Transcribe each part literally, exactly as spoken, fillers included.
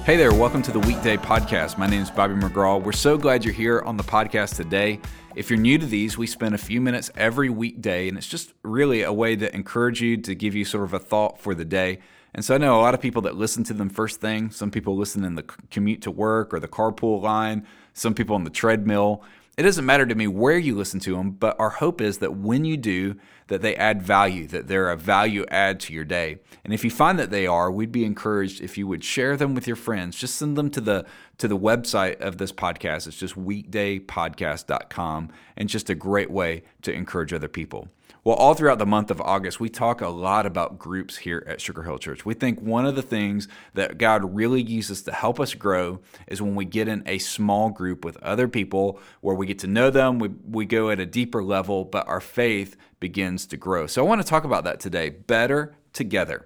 Hey there, welcome to the Weekday Podcast. My name is Bobby McGraw. We're so glad you're here on the podcast today. If you're new to these, we spend a few minutes every weekday, and it's just really a way to encourage you, to give you sort of a thought for the day. And so I know a lot of people that listen to them first thing. Some people listen in the commute to work or the carpool line, some people on the treadmill. It doesn't matter to me where you listen to them, but our hope is that when you do, that they add value, that they're a value add to your day. And if you find that they are, we'd be encouraged if you would share them with your friends. Just send them to the to the website of this podcast. It's just weekday podcast dot com, and just a great way to encourage other people. Well, all throughout the month of August, we talk a lot about groups here at Sugar Hill Church. We think one of the things that God really uses to help us grow is when we get in a small group with other people where we get to know them, we, we go at a deeper level, but our faith begins to grow. So I want to talk about that today, better together.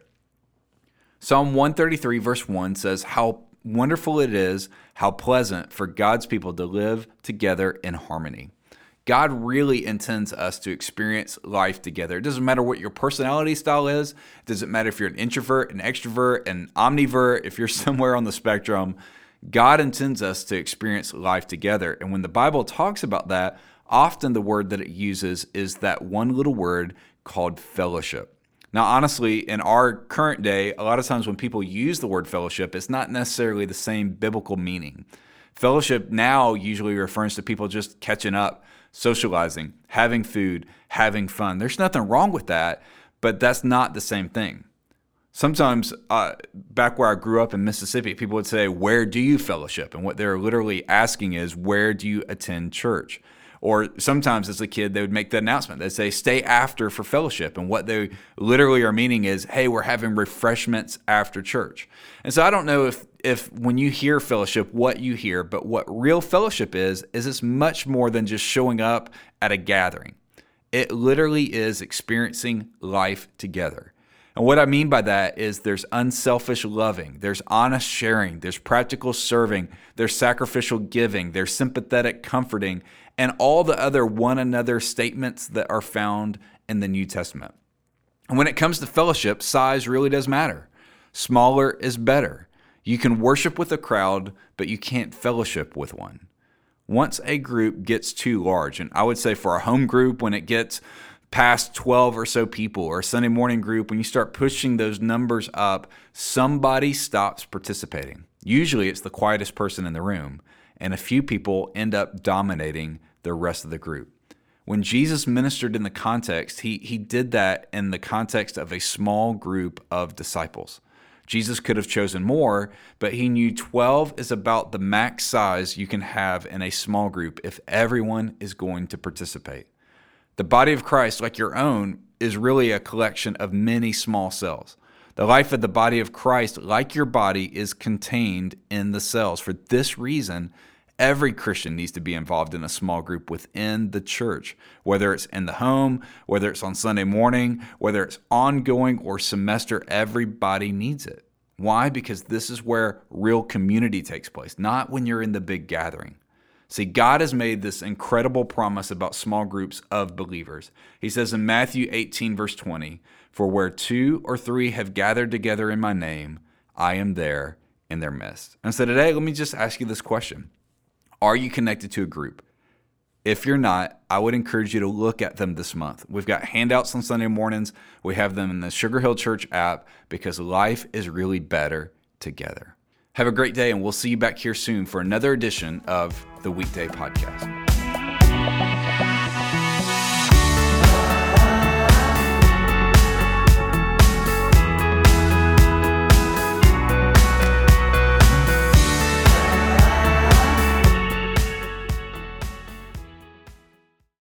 Psalm one thirty-three verse one says, "How wonderful it is, how pleasant for God's people to live together in harmony." God really intends us to experience life together. It doesn't matter what your personality style is. It doesn't matter if you're an introvert, an extrovert, an omnivert, if you're somewhere on the spectrum. God intends us to experience life together. And when the Bible talks about that, often the word that it uses is that one little word called fellowship. Now, honestly, in our current day, a lot of times when people use the word fellowship, it's not necessarily the same biblical meaning. Fellowship now usually refers to people just catching up, socializing, having food, having fun. There's nothing wrong with that, but that's not the same thing. Sometimes, uh, back where I grew up in Mississippi, people would say, "Where do you fellowship?" And what they're literally asking is, "Where do you attend church?" Or sometimes as a kid, they would make the announcement. They'd say, "Stay after for fellowship." And what they literally are meaning is, "Hey, we're having refreshments after church." And so I don't know if, if when you hear fellowship, what you hear, but what real fellowship is, is it's much more than just showing up at a gathering. It literally is experiencing life together. And what I mean by that is there's unselfish loving, there's honest sharing, there's practical serving, there's sacrificial giving, there's sympathetic comforting, and all the other one another statements that are found in the New Testament. And when it comes to fellowship, size really does matter. Smaller is better. You can worship with a crowd, but you can't fellowship with one. Once a group gets too large, and I would say for a home group, when it gets past twelve or so people, or a Sunday morning group, when you start pushing those numbers up, somebody stops participating. Usually it's the quietest person in the room, and a few people end up dominating the rest of the group. When Jesus ministered in the context, he, he did that in the context of a small group of disciples. Jesus could have chosen more, but he knew twelve is about the max size you can have in a small group if everyone is going to participate. The body of Christ, like your own, is really a collection of many small cells. The life of the body of Christ, like your body, is contained in the cells. For this reason, every Christian needs to be involved in a small group within the church, whether it's in the home, whether it's on Sunday morning, whether it's ongoing or semester, everybody needs it. Why? Because this is where real community takes place, not when you're in the big gathering. See, God has made this incredible promise about small groups of believers. He says in Matthew eighteen, verse twenty, "For where two or three have gathered together in my name, I am there in their midst." And so today, let me just ask you this question. Are you connected to a group? If you're not, I would encourage you to look at them this month. We've got handouts on Sunday mornings. We have them in the Sugar Hill Church app, because life is really better together. Have a great day, and we'll see you back here soon for another edition of the Weekday Podcast.